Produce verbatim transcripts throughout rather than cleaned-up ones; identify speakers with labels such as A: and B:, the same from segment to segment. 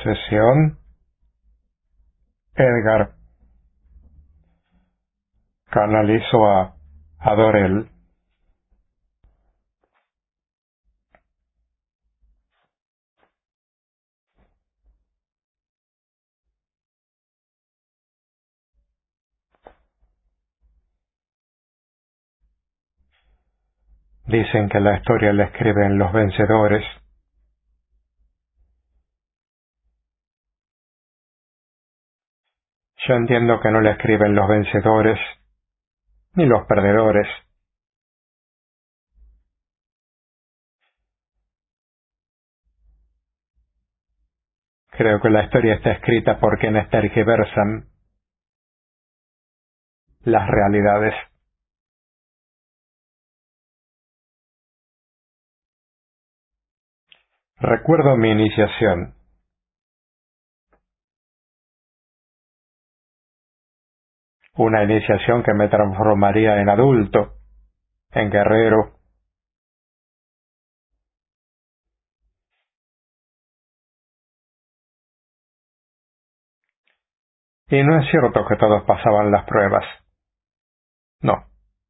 A: posesión, Edgar canalizó a, a Dorel. Dicen que la historia la escriben los vencedores. Yo entiendo que no la escriben los vencedores ni los perdedores. Creo que la historia está escrita por quienes tergiversan las realidades. Recuerdo mi iniciación. Una iniciación que me transformaría en adulto, en guerrero. Y no es cierto que todos pasaban las pruebas. No,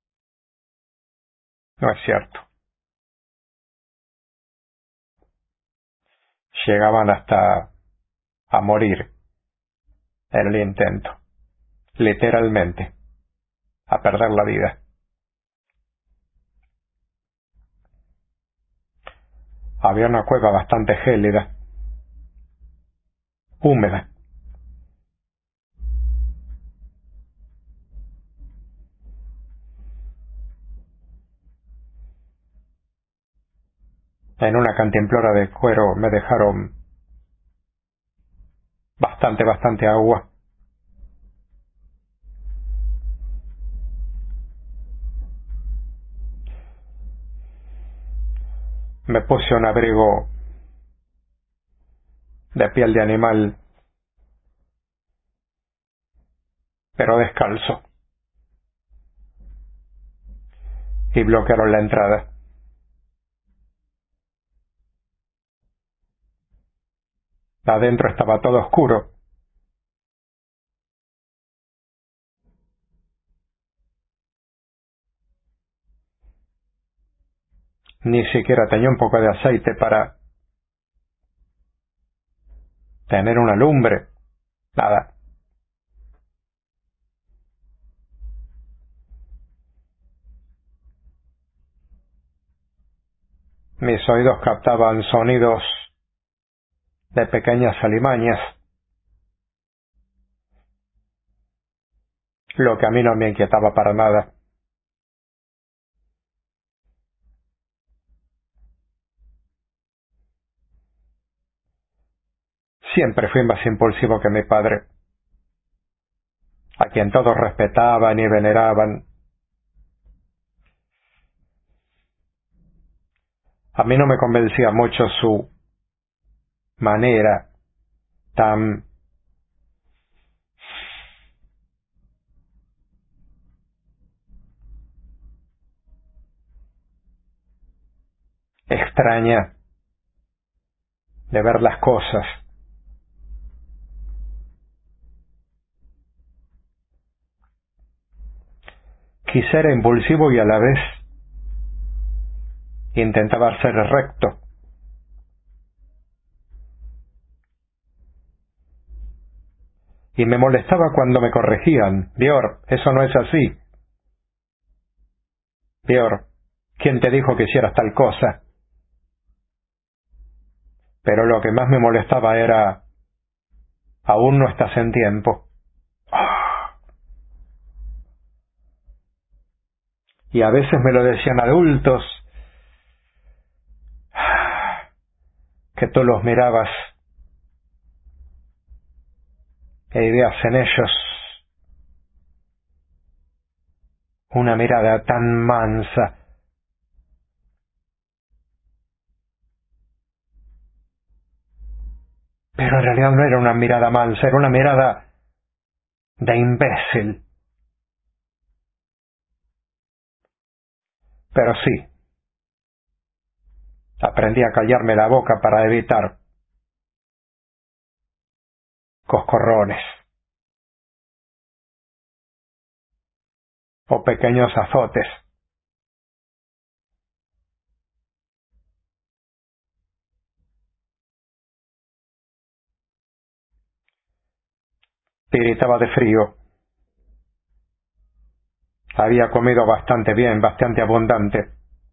A: no es cierto. Llegaban hasta a morir en el intento, literalmente, a perder la vida. Había una cueva bastante gélida, húmeda. En una cantimplora de cuero me dejaron bastante, bastante agua. Me puse un abrigo de piel de animal, pero descalzo, y bloquearon la entrada. Adentro estaba todo oscuro. Ni siquiera tenía un poco de aceite para tener una lumbre. Nada. Mis oídos captaban sonidos de pequeñas alimañas, lo que a mí no me inquietaba para nada. Siempre fui más impulsivo que mi padre, a quien todos respetaban y veneraban. A mí no me convencía mucho su manera tan extraña de ver las cosas. Quizá era impulsivo y a la vez intentaba ser recto. Y me molestaba cuando me corregían. Bior, eso no es así. Bior, ¿quién te dijo que hicieras tal cosa? Pero lo que más me molestaba era, aún no estás en tiempo. Y a veces me lo decían adultos, que tú los mirabas e veías en ellos una mirada tan mansa. Pero en realidad no era una mirada mansa, era una mirada de imbécil. Pero sí, aprendí a callarme la boca para evitar coscorrones o pequeños azotes. Tiritaba de frío. Había comido bastante bien, bastante abundante.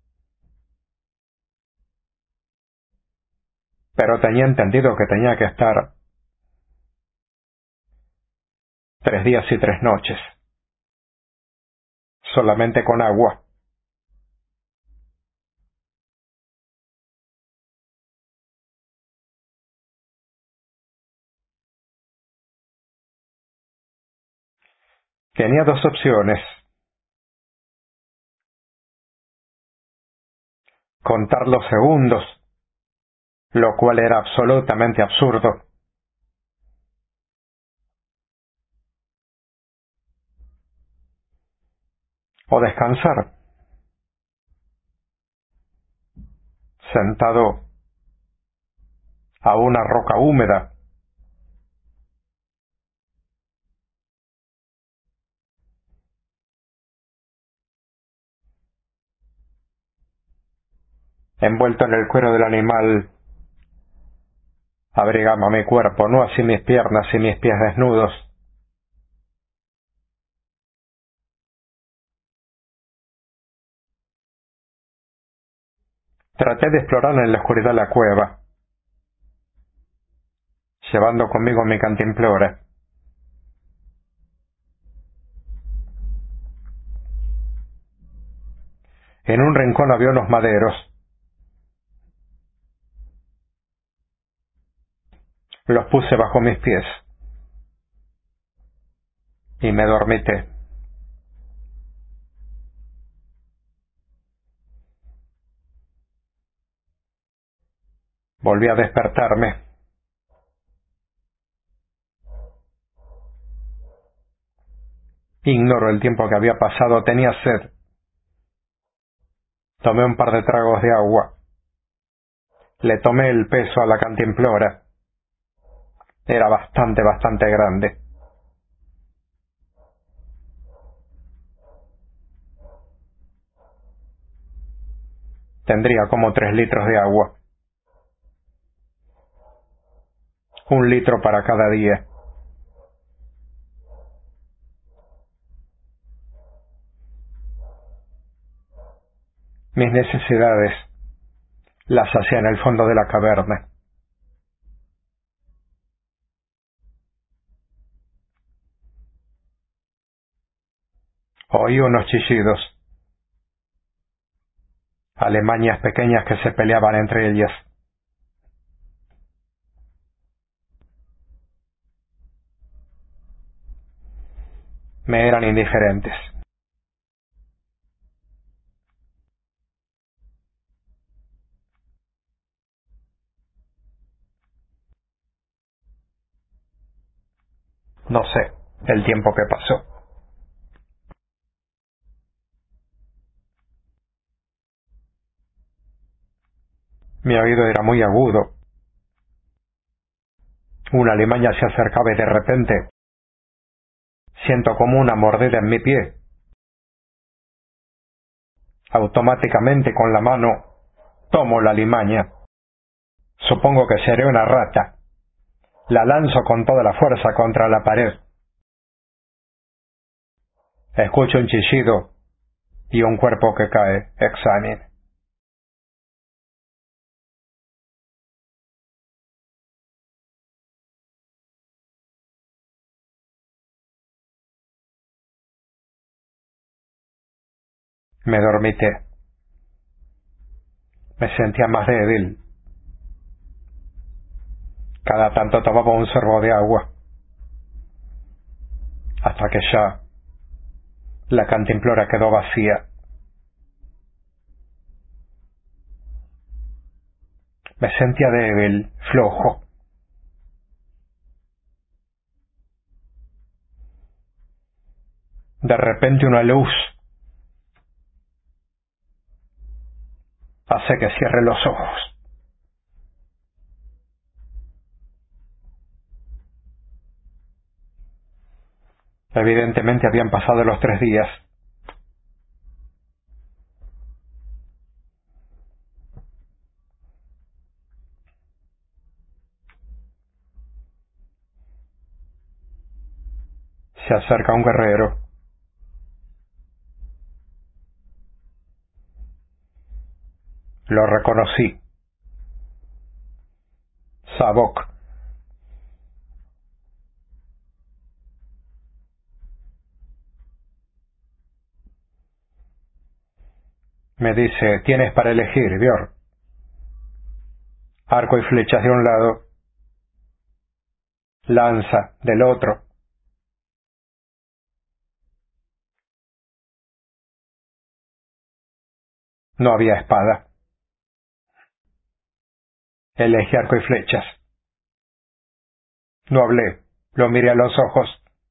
A: Pero tenía entendido que tenía que estar tres días y tres noches, solamente con agua. Tenía dos opciones: contar los segundos, lo cual era absolutamente absurdo, o descansar, sentado a una roca húmeda, envuelto en el cuero del animal, abrigaba mi cuerpo, no así mis piernas y mis pies desnudos. Traté de explorar en la oscuridad la cueva, llevando conmigo mi cantimplora. En un rincón había unos maderos. Los puse bajo mis pies y me dormité. Volví a despertarme. Ignoro el tiempo que había pasado, tenía sed. Tomé un par de tragos de agua. Le tomé el peso a la cantimplora. Era bastante, bastante grande. Tendría como tres litros de agua. Un litro para cada día. Mis necesidades las hacía en el fondo de la caverna. Oí unos chillidos. Alemañas pequeñas que se peleaban entre ellas. Me eran indiferentes. No sé el tiempo que pasó. Mi oído era muy agudo. Una alimaña se acercaba y de repente siento como una mordida en mi pie. Automáticamente con la mano tomo la alimaña. Supongo que seré una rata. La lanzo con toda la fuerza contra la pared. Escucho un chillido y un cuerpo que cae exánime. Me dormité. Me sentía más débil. Cada tanto tomaba un sorbo de agua, hasta que ya la cantimplora quedó vacía. Me sentía débil, flojo. De repente una luz hace que cierre los ojos. Evidentemente habían pasado los tres días. Se acerca un guerrero. Lo reconocí. Sabok. Me dice, tienes para elegir, Björn. Arco y flechas de un lado, lanza del otro. No había espada. Elegí arco y flechas. No hablé, lo miré a los ojos.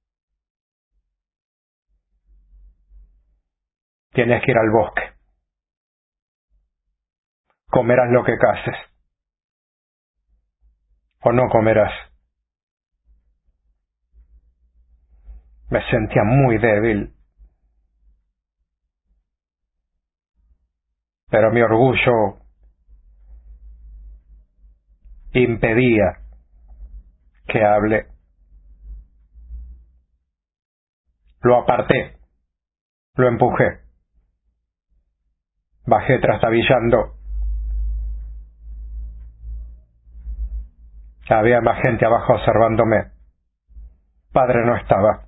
A: Tienes que ir al bosque. Comerás lo que caces. O no comerás. Me sentía muy débil. Pero mi orgullo impedía que hable. Lo aparté. Lo empujé. Bajé trastabillando. Había más gente abajo observándome. Padre no estaba.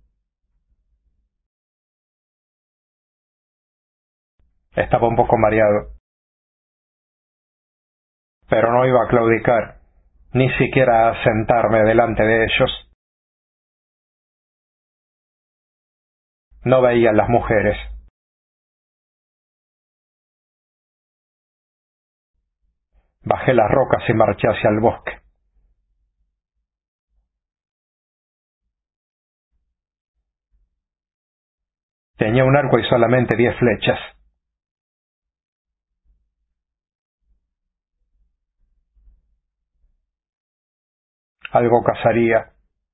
A: Estaba un poco mareado. Pero no iba a claudicar, ni siquiera a sentarme delante de ellos. No veía a las mujeres. Bajé las rocas y marché hacia el bosque. Tenía un arco y solamente diez flechas. Algo cazaría.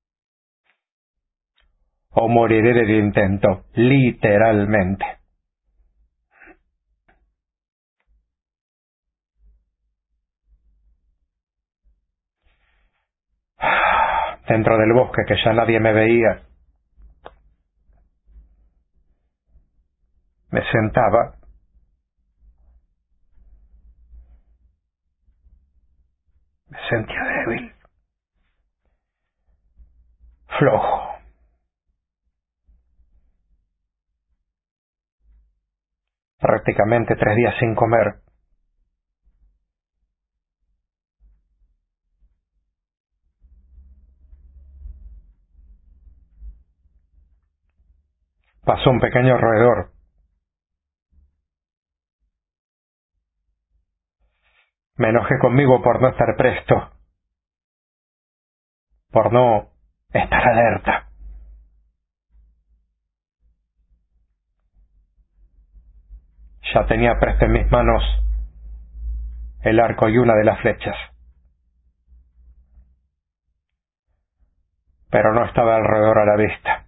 A: O moriré del intento, literalmente. Dentro del bosque, que ya nadie me veía, me sentaba. Me sentía débil. Flojo. Prácticamente tres días sin comer. Pasó un pequeño roedor. Me enojé conmigo por no estar presto, por no estar alerta. Ya tenía presto en mis manos el arco y una de las flechas. Pero no estaba el roedor a la vista.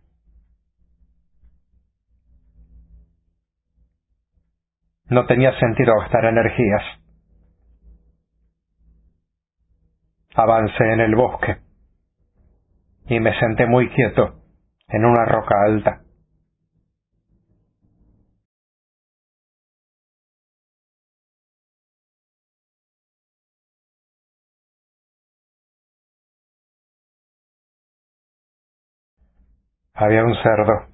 A: No tenía sentido gastar energías. Avancé en el bosque y me senté muy quieto en una roca alta. Había un cerdo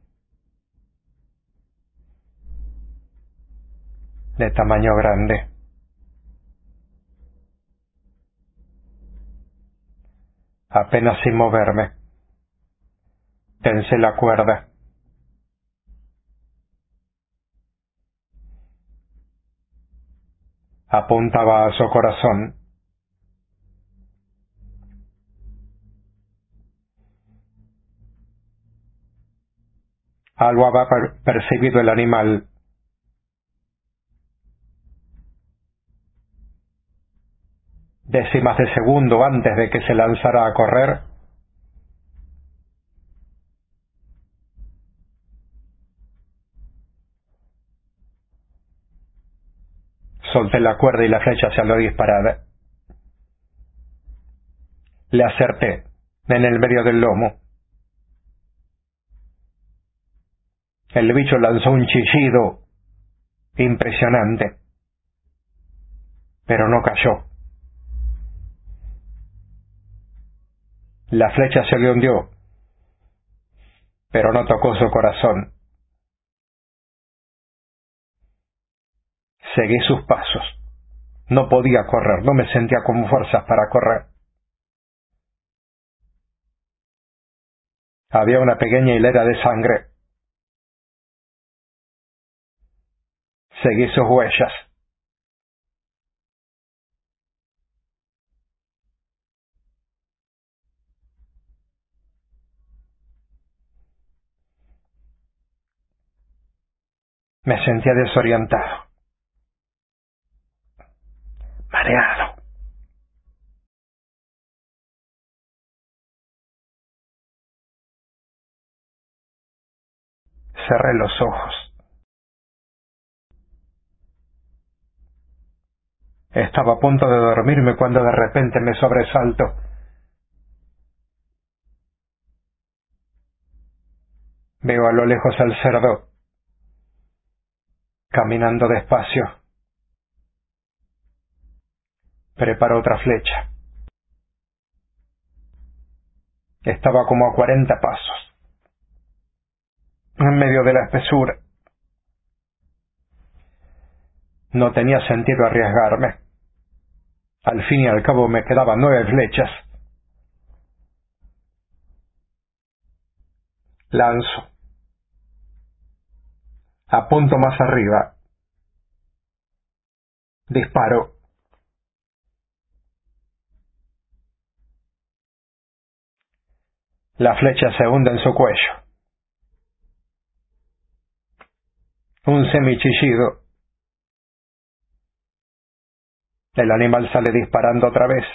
A: de tamaño grande. Apenas sin moverme, tensé la cuerda. Apuntaba a su corazón. Algo había per- percibido el animal. Décimas de segundo antes de que se lanzara a correr, Solté la cuerda y la flecha salió disparada. Le acerté en el medio del lomo. El bicho lanzó un chillido impresionante, pero no cayó. La flecha se le hundió, pero no tocó su corazón. Seguí sus pasos. No podía correr, no me sentía con fuerzas para correr. Había una pequeña hilera de sangre. Seguí sus huellas. Me sentía desorientado, mareado. Cerré los ojos. Estaba a punto de dormirme cuando de repente me sobresalto. Veo a lo lejos al cerdo, caminando despacio. Preparo otra flecha. Estaba como a cuarenta pasos, en medio de la espesura. No tenía sentido arriesgarme. Al fin y al cabo me quedaban nueve flechas. Lanzo. Apunto más arriba. Disparo. La flecha se hunde en su cuello. Un semichillido. El animal sale disparando otra vez.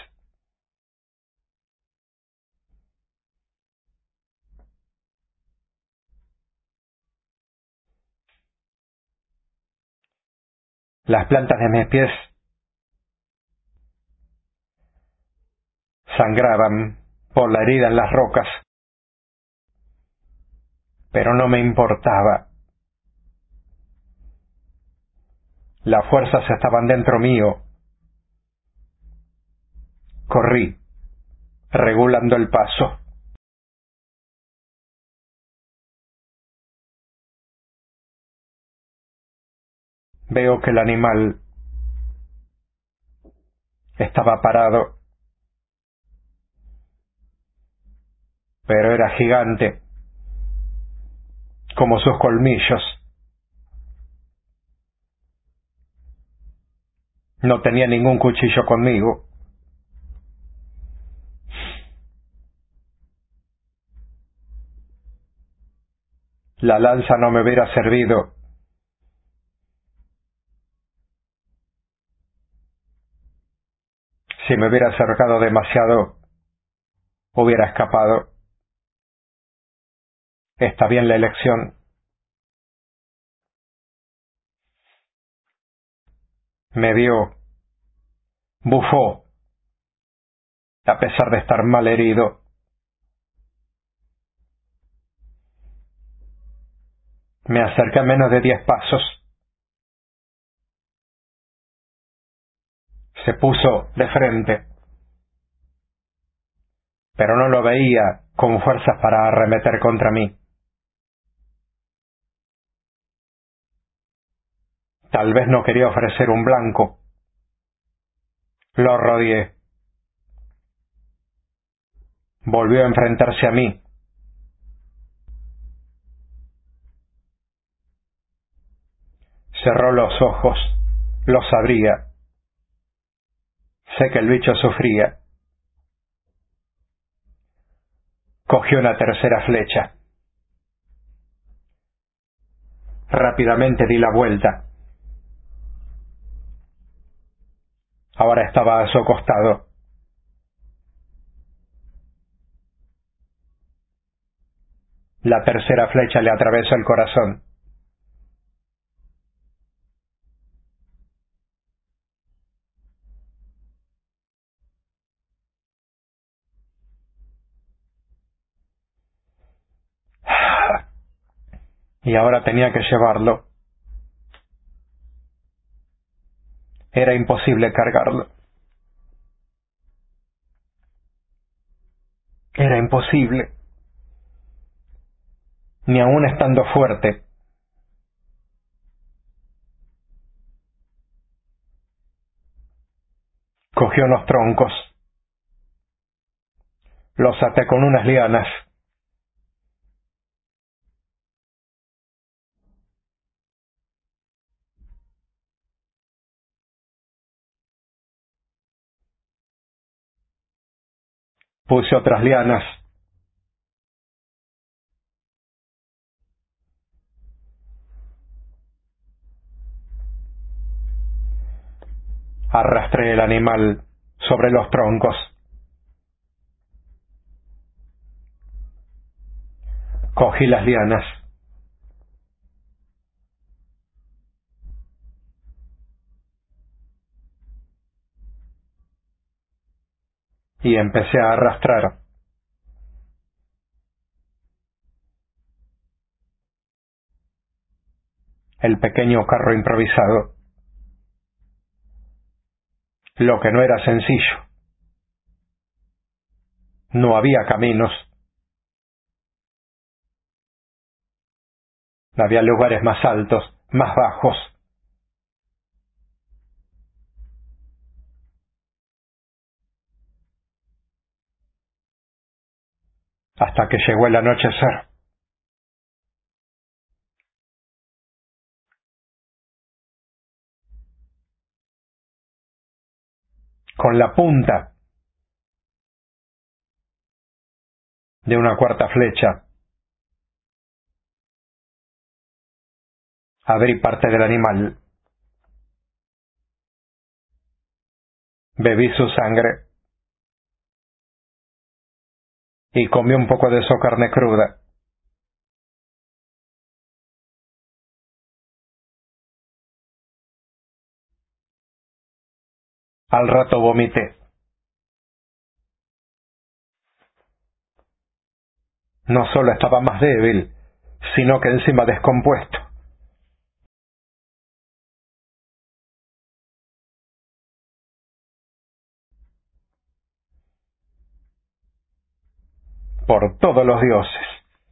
A: Las plantas de mis pies sangraban por la herida en las rocas, pero no me importaba. Las fuerzas estaban dentro mío. Corrí, regulando el paso. Veo que el animal estaba parado, pero era gigante, como sus colmillos. No tenía ningún cuchillo conmigo. La lanza no me hubiera servido. Si me hubiera acercado demasiado, hubiera escapado. Está bien la elección. Me dio. Bufó, a pesar de estar mal herido. Me acerqué a menos de diez pasos. Se puso de frente, pero no lo veía con fuerzas para arremeter contra mí. Tal vez no quería ofrecer un blanco. Lo rodeé. Volvió a enfrentarse a mí. Cerró los ojos. Los abría. Sé que el bicho sufría. Cogió una tercera flecha. Rápidamente di la vuelta. Ahora estaba a su costado. La tercera flecha le atravesó el corazón. y ahora tenía que llevarlo. Era imposible cargarlo. Era imposible. Ni aun estando fuerte. Cogió unos troncos. Los até con unas lianas. Puse otras lianas. Arrastré el animal sobre los troncos. Cogí las lianas. Y empecé a arrastrar. El pequeño carro improvisado. Lo que no era sencillo. No había caminos. Había lugares más altos, más bajos. Hasta que llegó el anochecer. Con la punta de una cuarta flecha, abrí parte del animal. Bebí su sangre y comí un poco de su carne cruda. Al rato vomité. No solo estaba más débil, sino que encima descompuesto. Por todos los dioses.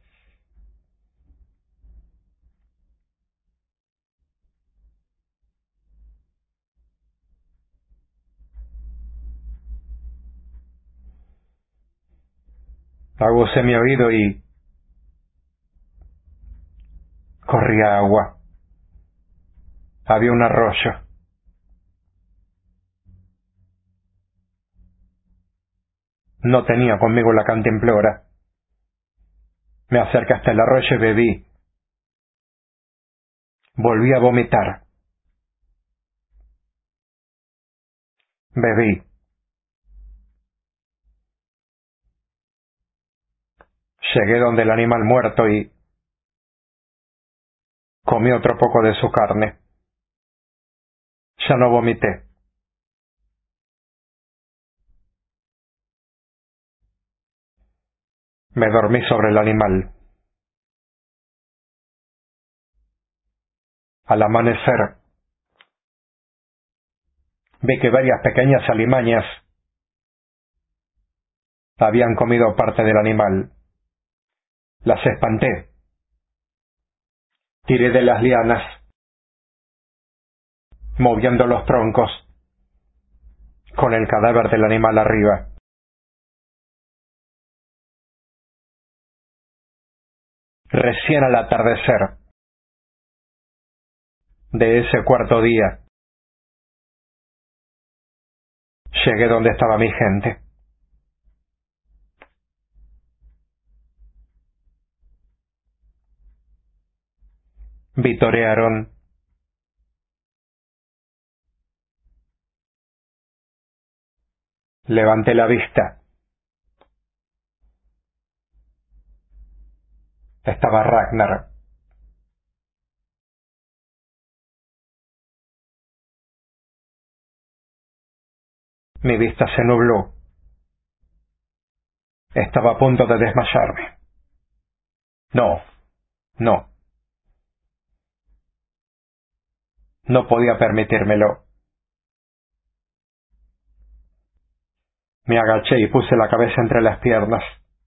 A: Aguzé mi oído y corría agua. Había un arroyo. No tenía conmigo la cantimplora. Me acerqué hasta el arroyo y bebí. Volví a vomitar. Bebí. Llegué donde el animal muerto y comí otro poco de su carne. Ya no vomité. Me dormí sobre el animal. Al amanecer, vi que varias pequeñas alimañas habían comido parte del animal. Las espanté. Tiré de las lianas, moviendo los troncos, con el cadáver del animal arriba. Recién al atardecer de ese cuarto día, llegué donde estaba mi gente. Vitorearon. Levanté la vista. Estaba Ragnar. Mi vista se nubló. Estaba a punto de desmayarme. No, no, No podía permitírmelo. Me agaché y puse la cabeza entre las piernas.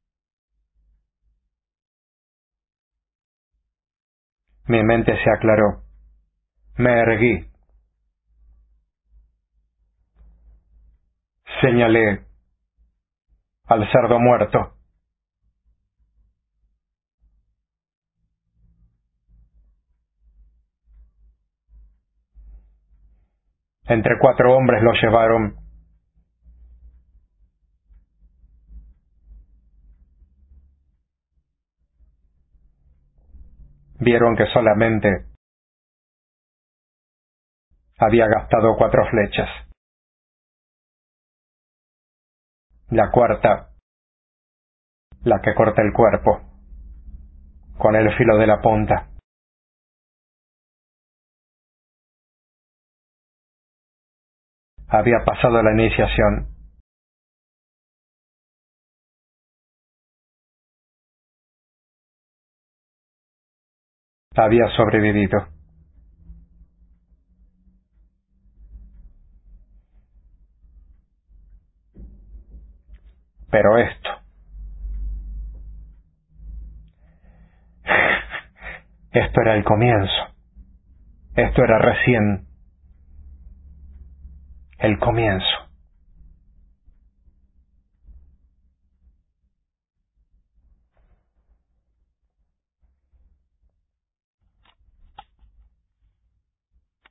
A: Mi mente se aclaró. Me erguí. Señalé al cerdo muerto. Entre cuatro hombres lo llevaron. Vieron que solamente había gastado cuatro flechas. La cuarta, la que corta el cuerpo, con el filo de la punta. Había pasado la iniciación. Había sobrevivido. Pero esto... Esto era el comienzo. Esto era recién el comienzo.